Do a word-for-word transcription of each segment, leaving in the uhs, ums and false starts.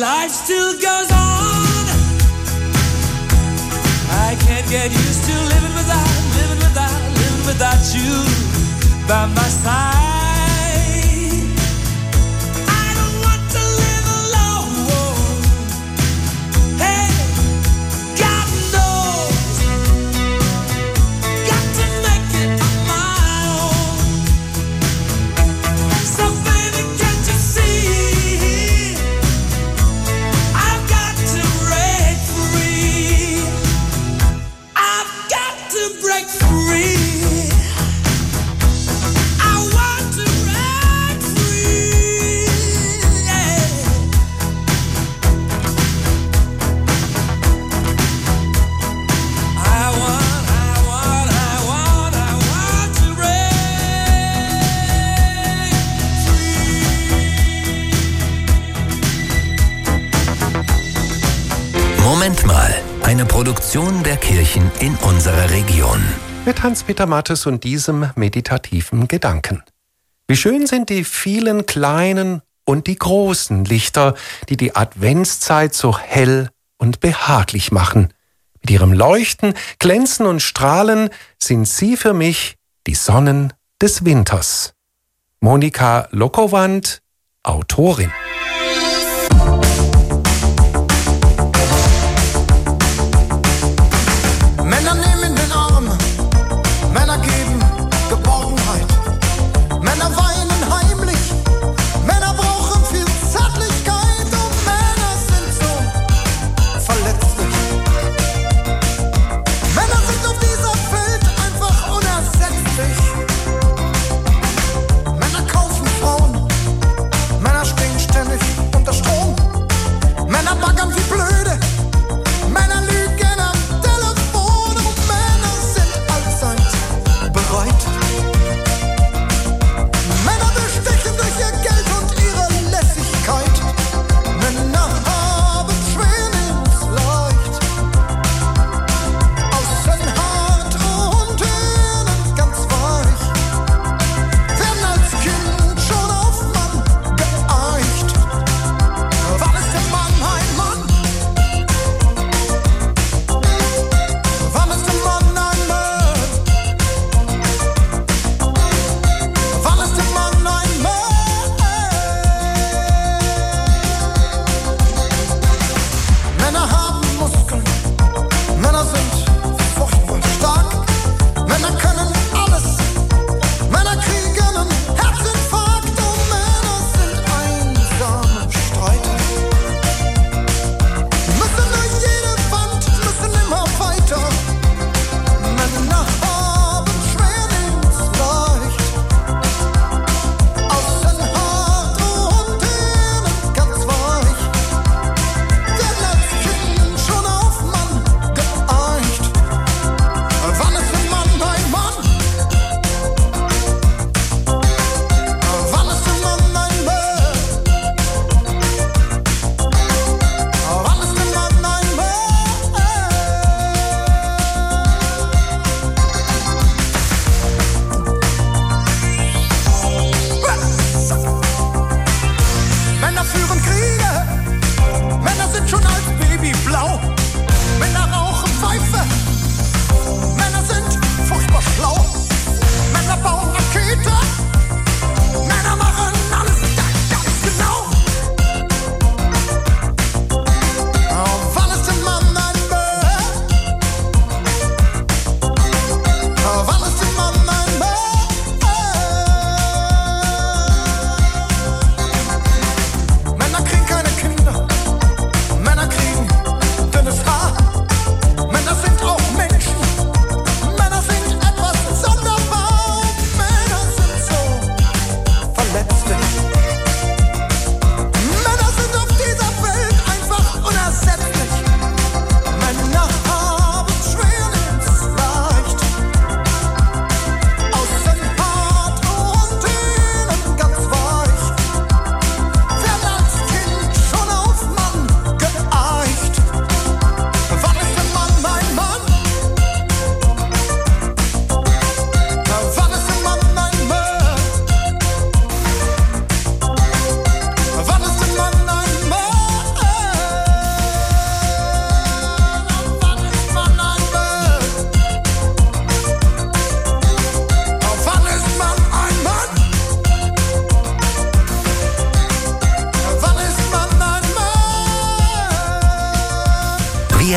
life still goes on. I can't get used to living without, living without, living without you by my side. Moment mal, eine Produktion der Kirchen in unserer Region. Mit Hans-Peter Mattes und diesem meditativen Gedanken. Wie schön sind die vielen kleinen und die großen Lichter, die die Adventszeit so hell und behaglich machen. Mit ihrem Leuchten, Glänzen und Strahlen sind sie für mich die Sonnen des Winters. Monika Lokowand, Autorin. Männer nehmen den Arm, Männer geben Geborgenheit, Männer weinen heimlich, Männer brauchen viel Zärtlichkeit und Männer sind so verletzlich. Männer sind auf dieser Welt einfach unersetzlich. Männer kaufen Frauen, Männer stehen ständig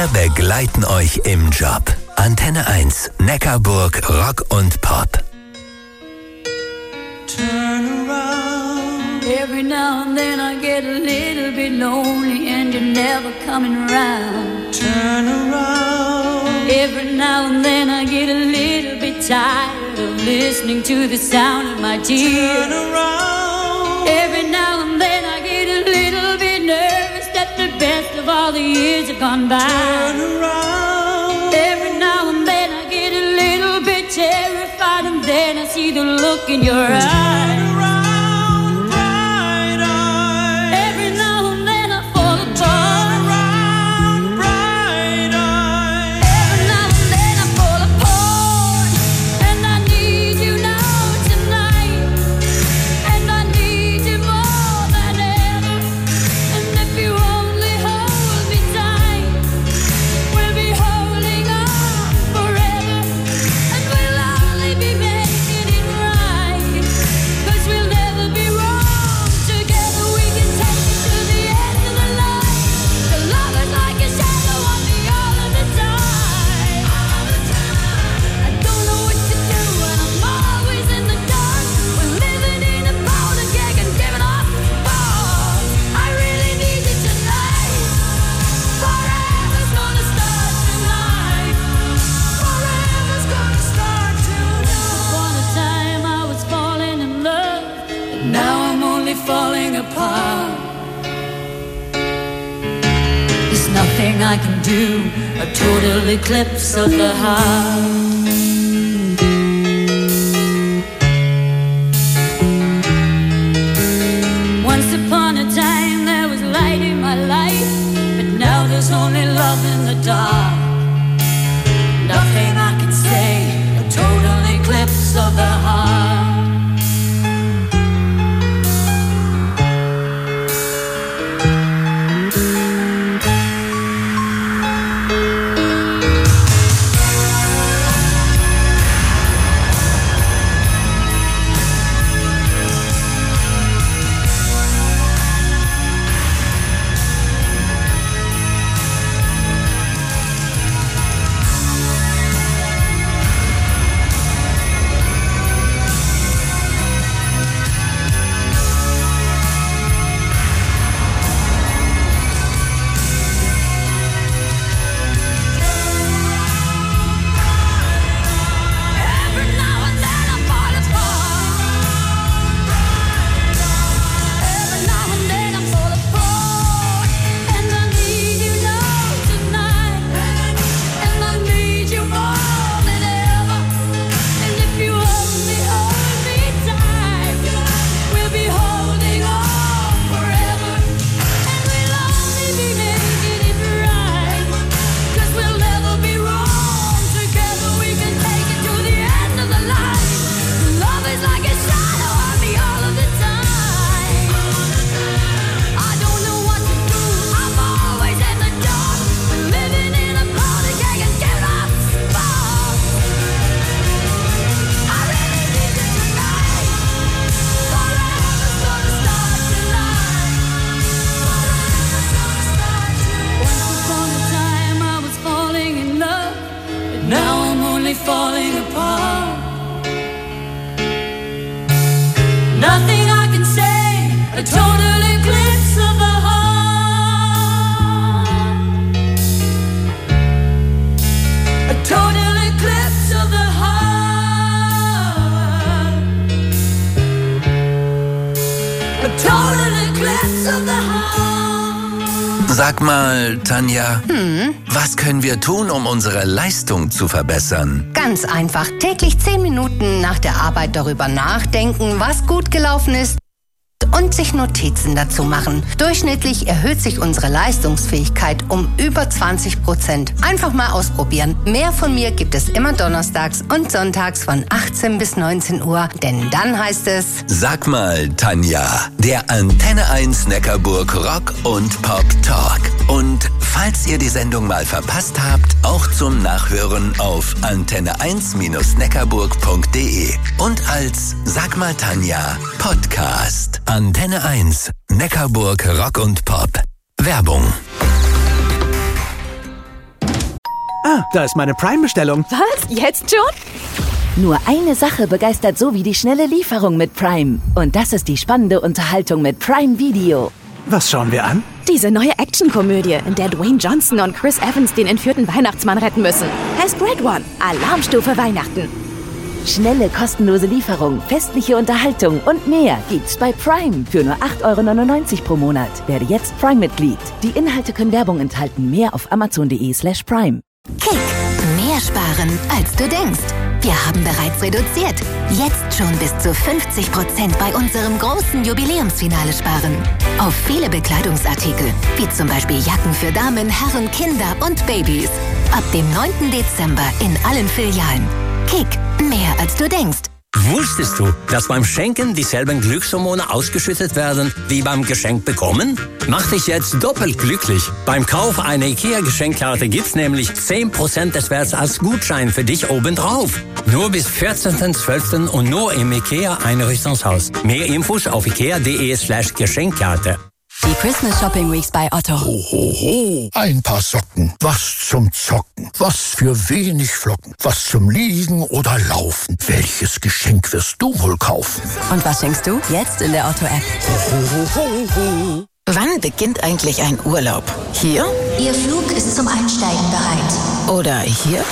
Wir begleiten euch im Job. Antenne eins, Neckarburg, Rock und Pop. Turn around. Every now and then I get a little bit lonely and you're never coming around. Turn around. Every now and then I get a little bit tired of listening to the sound of my tears. Turn around. Every now and then I get a little bit nervous that the best of all the years have gone by. Turn around. Every now and then I get a little bit terrified and then I see the look in your eyes. Turn around, bright eyes. Every now and then I fall apart. Turn around, bright eyes. Every now and then I fall apart. And I need you now tonight. And I need you more than ever. And if you only hold me tight, we'll be holding on forever. And we'll only be making it right. 'Cause we'll never be wrong. Together we can take it to the end of the line. The love is like a shadow on me all of the time. I don't know what to do and I'm always in the dark. We're living in a powder keg and giving off balls. I really need you tonight. Forever's gonna start tonight. Forever's gonna start tonight. Upon a time I was falling in love, but now I'm only falling apart. There's nothing I can do, a total eclipse of the heart. Once upon a time there was light in my life, but now there's only love in the dark. Nothing I can say, a total eclipse of the heart. Every now and then I fall apart. Every now and then I fall apart. And I need you now tonight. And I need you more than ever. And if you only hold me tight, we'll be holding on forever. And we'll only be making it right. 'Cause we'll never be wrong. Together we can take it to the end of the line. Love is like a shadow on me all of the time. I don't know what to do, I'm always in the dark. We're living in a powder keg and giving off sparks. I really need you tonight. Forever's gonna start tonight. Forever's gonna start tonight. Once upon a time I was falling in love, but now I'm only falling apart. Nothing I can say, a total eclipse of the heart. A total eclipse of the heart. A total eclipse of the heart. Sag mal, Tanja, was können wir tun, um unsere Leistung zu verbessern? Ganz einfach. Täglich zehn Minuten nach der Arbeit darüber nachdenken, was gut gelaufen ist und sich Notizen dazu machen. Durchschnittlich erhöht sich unsere Leistungsfähigkeit um über zwanzig Prozent. Einfach mal ausprobieren. Mehr von mir gibt es immer donnerstags und sonntags von achtzehn bis neunzehn Uhr, denn dann heißt es... Sag mal, Tanja, der Antenne eins Neckarburg Rock und Pop Talk. Und falls ihr die Sendung mal verpasst habt, auch zum Nachhören auf antenne eins neckarburg punkt de und als Sag mal, Tanja Podcast. Antenne eins Neckarburg. Neckarburg Rock und Pop. Werbung. Ah, da ist meine Prime-Bestellung. Was? Jetzt schon? Nur eine Sache begeistert so wie die schnelle Lieferung mit Prime. Und das ist die spannende Unterhaltung mit Prime Video. Was schauen wir an? Diese neue Actionkomödie, in der Dwayne Johnson und Chris Evans den entführten Weihnachtsmann retten müssen. Heißt Red One. Alarmstufe Weihnachten. Schnelle, kostenlose Lieferung, festliche Unterhaltung und mehr gibt's bei Prime für nur acht Euro neunundneunzig pro Monat. Werde jetzt Prime-Mitglied. Die Inhalte können Werbung enthalten. Mehr auf amazon.de slash prime. Kick. Mehr sparen, als du denkst. Wir haben bereits reduziert. Jetzt schon bis zu fünfzig Prozent bei unserem großen Jubiläumsfinale sparen. Auf viele Bekleidungsartikel, wie zum Beispiel Jacken für Damen, Herren, Kinder und Babys. Ab dem neunten Dezember in allen Filialen. Kick. Mehr als du denkst. Wusstest du, dass beim Schenken dieselben Glückshormone ausgeschüttet werden wie beim Geschenk bekommen? Mach dich jetzt doppelt glücklich. Beim Kauf einer IKEA-Geschenkkarte gibt's nämlich zehn Prozent des Werts als Gutschein für dich obendrauf. Nur bis vierzehnten zwölften und nur im IKEA-Einrichtungshaus. Mehr Infos auf ikea.de slash Geschenkkarte. Die Christmas Shopping Weeks bei Otto. Ho, ho, ho. Ein paar Socken. Was zum Zocken. Was für wenig Flocken. Was zum Liegen oder Laufen. Welches Geschenk wirst du wohl kaufen? Und was schenkst du? Jetzt in der Otto-App. Ho, ho, ho, ho. Wann beginnt eigentlich ein Urlaub? Hier? Ihr Flug ist zum Einsteigen bereit. Oder hier?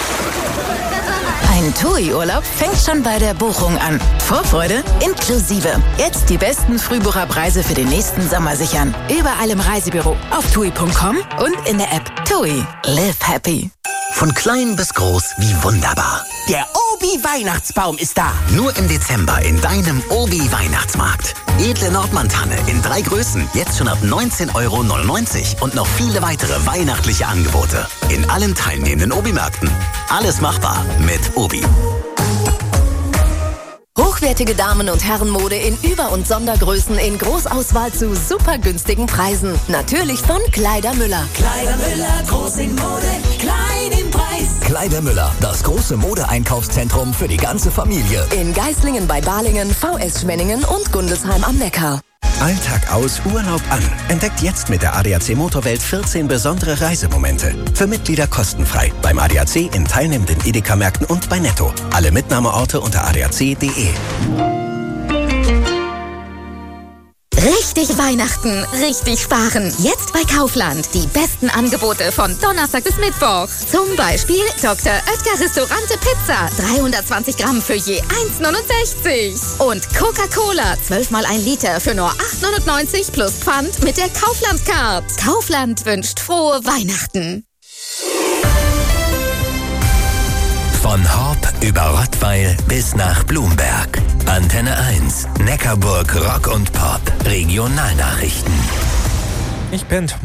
Ein TUI-Urlaub fängt schon bei der Buchung an. Vorfreude inklusive. Jetzt die besten Frühbucherpreise für den nächsten Sommer sichern. Überall im Reisebüro, auf tui punkt com und in der App. TUI. Live happy. Von klein bis groß, wie wunderbar. Der Obi-Weihnachtsbaum ist da. Nur im Dezember in deinem Obi-Weihnachtsmarkt. Edle Nordmantanne in drei Größen, jetzt schon ab neunzehn Euro neunundneunzig und noch viele weitere weihnachtliche Angebote. In allen teilnehmenden Obi-Märkten. Alles machbar mit Obi. Hochwertige Damen- und Herrenmode in Über- und Sondergrößen in Großauswahl zu super günstigen Preisen. Natürlich von Kleider Müller. Kleider Müller, groß in Mode, klein im Preis. Kleider Müller, das große Modeeinkaufszentrum für die ganze Familie. In Geislingen bei Balingen, V S Schwenningen und Gundelsheim am Neckar. Alltag aus, Urlaub an. Entdeckt jetzt mit der A D A C Motorwelt vierzehn besondere Reisemomente. Für Mitglieder kostenfrei. Beim A D A C in teilnehmenden Edeka-Märkten und bei Netto. Alle Mitnahmeorte unter a d a c punkt d e. Richtig Weihnachten, richtig sparen. Jetzt bei Kaufland. Die besten Angebote von Donnerstag bis Mittwoch. Zum Beispiel Doktor Oetker Restaurante Pizza. dreihundertzwanzig Gramm für je eins neunundsechzig. Und Coca-Cola. zwölf mal ein Liter für nur acht neunundneunzig plus Pfand mit der Kaufland-Card. Kaufland wünscht frohe Weihnachten. Von Horb über Rottweil bis nach Blumberg. Antenne eins. Neckarburg Rock und Pop. Regionalnachrichten. Ich bin